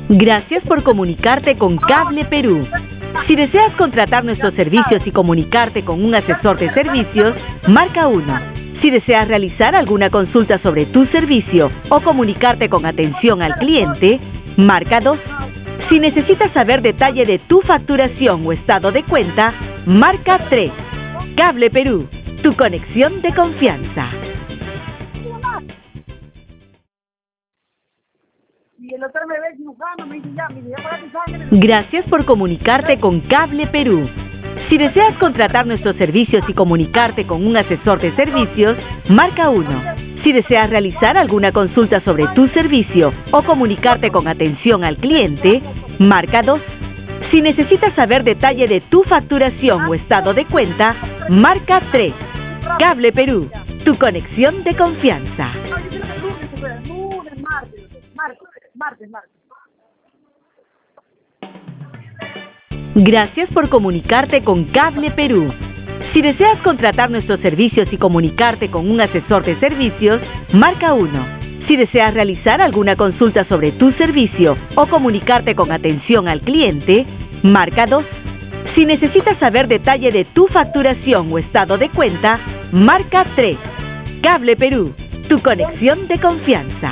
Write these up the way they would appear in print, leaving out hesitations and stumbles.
Gracias por comunicarte con Cable Perú. Si deseas contratar nuestros servicios y comunicarte con un asesor de servicios, marca 1. Si deseas realizar alguna consulta sobre tu servicio o comunicarte con atención al cliente, marca 2. Si necesitas saber detalle de tu facturación o estado de cuenta, marca 3. Cable Perú, tu conexión de confianza. Y el doctor me ve dibujando, me dice ya, mire, ya para tu sangre. Gracias por comunicarte con Cable Perú. Si deseas contratar nuestros servicios y comunicarte con un asesor de servicios, marca 1. Si deseas realizar alguna consulta sobre tu servicio o comunicarte con atención al cliente, marca 2. Si necesitas saber detalle de tu facturación o estado de cuenta, marca 3. Cable Perú, tu conexión de confianza. No, yo quiero que lunes, martes. Gracias por comunicarte con Cable Perú. Si deseas contratar nuestros servicios y comunicarte con un asesor de servicios, marca 1. Si deseas realizar alguna consulta sobre tu servicio o comunicarte con atención al cliente, marca 2. Si necesitas saber detalle de tu facturación o estado de cuenta, marca 3. Cable Perú, tu conexión de confianza.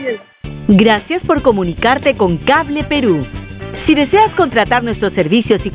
Gracias por comunicarte con Cable Perú. Si deseas contratar nuestros servicios y